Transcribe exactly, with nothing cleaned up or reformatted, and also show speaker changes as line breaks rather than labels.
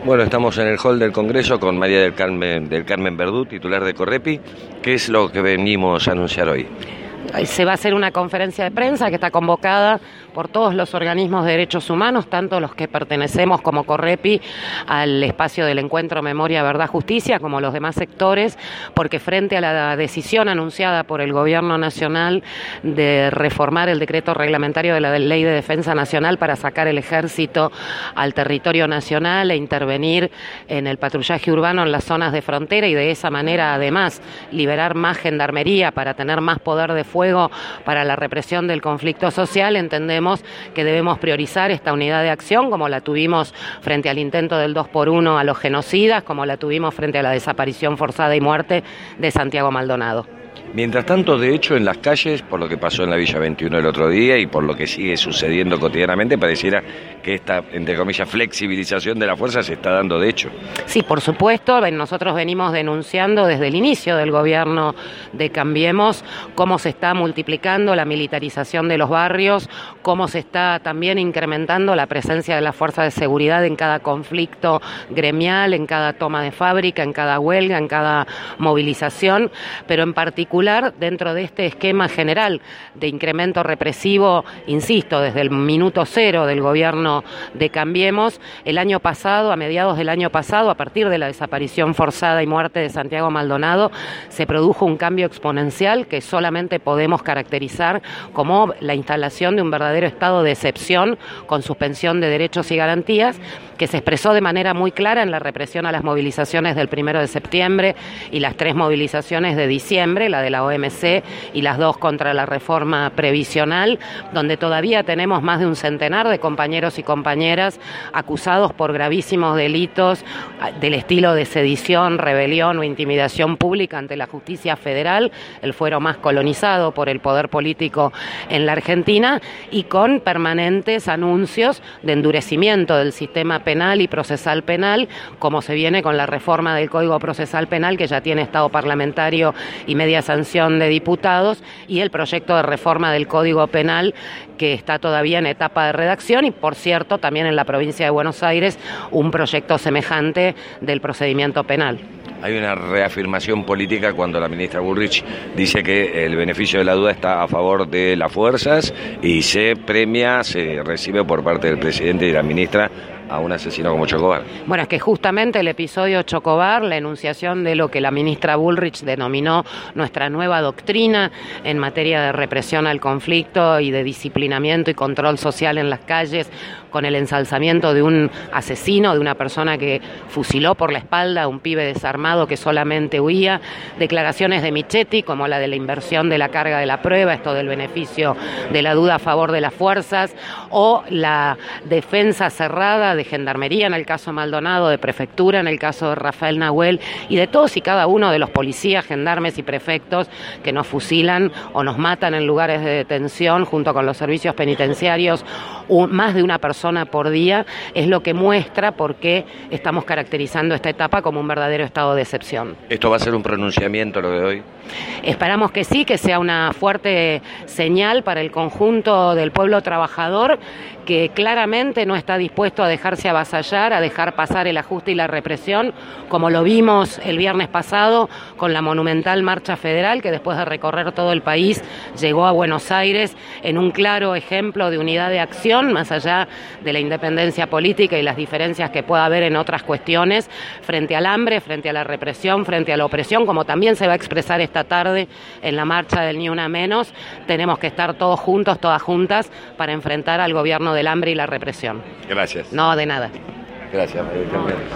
Bueno, estamos en el hall del Congreso con María del Carmen, del Carmen Verdú, titular de Correpi. ¿Qué es lo que venimos a anunciar hoy?
Se va a hacer una conferencia de prensa que está convocada por todos los organismos de derechos humanos, tanto los que pertenecemos como Correpi al espacio del encuentro Memoria, Verdad, Justicia, como los demás sectores, porque frente a la decisión anunciada por el Gobierno Nacional de reformar el decreto reglamentario de la Ley de Defensa Nacional para sacar el ejército al territorio nacional e intervenir en el patrullaje urbano en las zonas de frontera y de esa manera además liberar más gendarmería para tener más poder de fuego para la represión del conflicto social, entendemos que debemos priorizar esta unidad de acción como la tuvimos frente al intento del dos por uno a los genocidas, como la tuvimos frente a la desaparición forzada y muerte de Santiago Maldonado.
Mientras tanto, de hecho, en las calles, por lo que pasó en la Villa veintiuno el otro día y por lo que sigue sucediendo cotidianamente, pareciera que esta, entre comillas, flexibilización de la fuerza se está dando de hecho.
Sí, por supuesto, nosotros venimos denunciando desde el inicio del gobierno de Cambiemos cómo se está multiplicando la militarización de los barrios, cómo se está también incrementando la presencia de las fuerzas de seguridad en cada conflicto gremial, en cada toma de fábrica, en cada huelga, en cada movilización, pero en particular dentro de este esquema general de incremento represivo, insisto, desde el minuto cero del gobierno de Cambiemos, el año pasado, a mediados del año pasado, a partir de la desaparición forzada y muerte de Santiago Maldonado, se produjo un cambio exponencial que solamente podemos caracterizar como la instalación de un verdadero estado de excepción con suspensión de derechos y garantías, que se expresó de manera muy clara en la represión a las movilizaciones del primero de septiembre y las tres movilizaciones de diciembre, la de la O M C y las dos contra la reforma previsional, donde todavía tenemos más de un centenar de compañeros y compañeras acusados por gravísimos delitos del estilo de sedición, rebelión o intimidación pública ante la justicia federal, el fuero más colonizado por el poder político en la Argentina, y con permanentes anuncios de endurecimiento del sistema penal y procesal penal, como se viene con la reforma del Código Procesal Penal, que ya tiene estado parlamentario y media sanción de diputados, y el proyecto de reforma del Código Penal, que está todavía en etapa de redacción, y por cierto también en la provincia de Buenos Aires un proyecto semejante del procedimiento penal.
Hay una reafirmación política cuando la ministra Bullrich dice que el beneficio de la duda está a favor de las fuerzas y se premia, se recibe por parte del presidente y de la ministra a un asesino como Chocobar.
Bueno, es que justamente el episodio Chocobar, la enunciación de lo que la ministra Bullrich denominó nuestra nueva doctrina en materia de represión al conflicto y de disciplinamiento y control social en las calles, con el ensalzamiento de un asesino, de una persona que fusiló por la espalda a un pibe desarmado que solamente huía, declaraciones de Michetti como la de la inversión de la carga de la prueba, esto del beneficio de la duda a favor de las fuerzas, o la defensa cerrada de Gendarmería en el caso Maldonado, de Prefectura en el caso de Rafael Nahuel y de todos y cada uno de los policías, gendarmes y prefectos que nos fusilan o nos matan en lugares de detención junto con los servicios penitenciarios, un, más de una persona por día, es lo que muestra por qué estamos caracterizando esta etapa como un verdadero estado de excepción.
¿Esto va a ser un pronunciamiento lo de hoy?
Esperamos que sí, que sea una fuerte señal para el conjunto del pueblo trabajador, que claramente no está dispuesto a dejarse avasallar, a dejar pasar el ajuste y la represión, como lo vimos el viernes pasado con la monumental marcha federal, que después de recorrer todo el país llegó a Buenos Aires en un claro ejemplo de unidad de acción, más allá de la independencia política y las diferencias que pueda haber en otras cuestiones, frente al hambre, frente a la represión, frente a la opresión, como también se va a expresar esta tarde en la marcha del Ni Una Menos. Tenemos que estar todos juntos, todas juntas, para enfrentar al gobierno del hambre y la represión.
Gracias.
No, de nada.
Gracias, María del Carmen.